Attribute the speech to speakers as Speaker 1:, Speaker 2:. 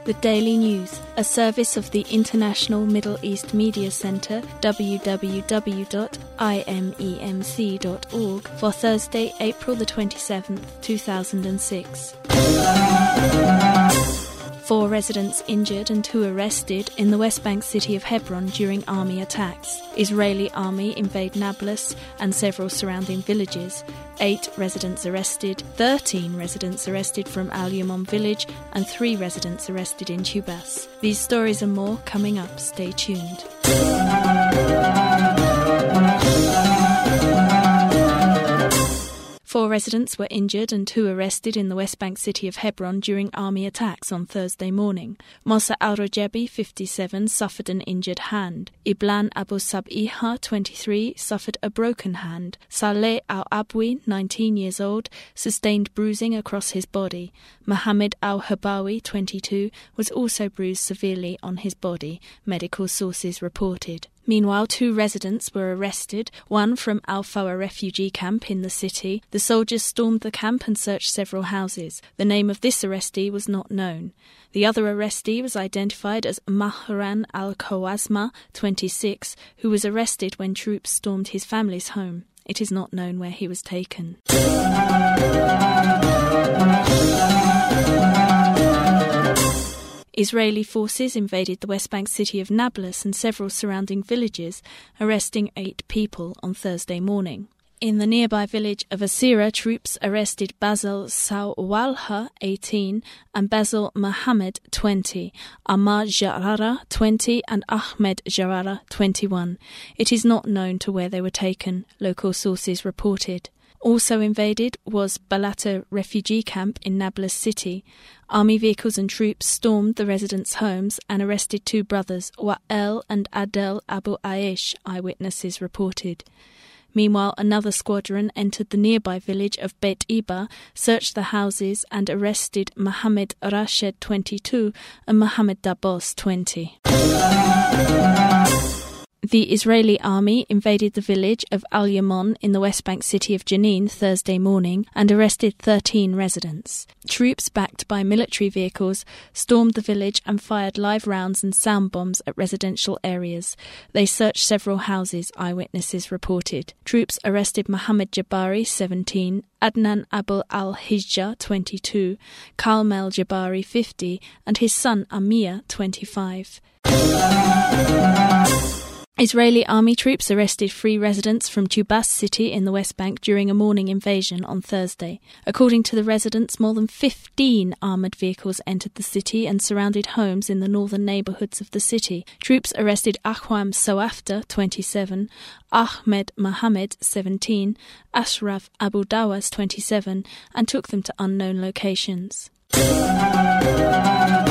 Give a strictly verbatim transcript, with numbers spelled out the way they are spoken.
Speaker 1: The Daily News, a service of the International Middle East Media Centre, w w w dot i m e m c dot org, for Thursday, April the twenty-seventh, two thousand six. Four residents injured and two arrested in the West Bank city of Hebron during army attacks. Israeli army invade Nablus and several surrounding villages. Eight residents arrested, thirteen residents arrested from Al Yamon village, and three residents arrested in Tubas. These stories and more coming up. Stay tuned. Four residents were injured and two arrested in the West Bank city of Hebron during army attacks on Thursday morning. Mosa al-Rajabi, fifty-seven, suffered an injured hand. Iblan Abu Sab'iha, twenty-three, suffered a broken hand. Saleh al-Abwi, nineteen years old, sustained bruising across his body. Mohammed al-Habawi, twenty-two, was also bruised severely on his body, medical sources reported. Meanwhile, two residents were arrested, one from Al-Fawa refugee camp in the city. The soldiers stormed the camp and searched several houses. The name of this arrestee was not known. The other arrestee was identified as Mahran al-Kawazma, twenty-six, who was arrested when troops stormed his family's home. It is not known where he was taken. Israeli forces invaded the West Bank city of Nablus and several surrounding villages, arresting eight people on Thursday morning. In the nearby village of Asira, troops arrested Basil Sawalha, eighteen, and Basil Mohammed, twenty, Ammar Jarara, twenty, and Ahmed Jarara, twenty-one. It is not known to where they were taken, local sources reported. Also invaded was Balata refugee camp in Nablus city. Army vehicles and troops stormed the residents' homes and arrested two brothers, Wa'el and Adel Abu Aish, eyewitnesses reported. Meanwhile, another squadron entered the nearby village of Beit Iba, searched the houses and arrested Mohammed Rashid, twenty-two, and Mohammed Dabos, twenty. The Israeli army invaded the village of Al Yamon in the West Bank city of Jenin Thursday morning and arrested thirteen residents. Troops backed by military vehicles stormed the village and fired live rounds and sound bombs at residential areas. They searched several houses, eyewitnesses reported. Troops arrested Mohammed Jabari, seventeen, Adnan Abu al-Hijja, twenty-two, Kalmel Jabari, fifty, and his son Amir, twenty-five. Israeli army troops arrested three residents from Tubas city in the West Bank during a morning invasion on Thursday. According to the residents, more than fifteen armoured vehicles entered the city and surrounded homes in the northern neighbourhoods of the city. Troops arrested Ahwam Sawafta, twenty-seven, Ahmed Mohammed, seventeen, Ashraf Abu Dawas, twenty-seven, and took them to unknown locations.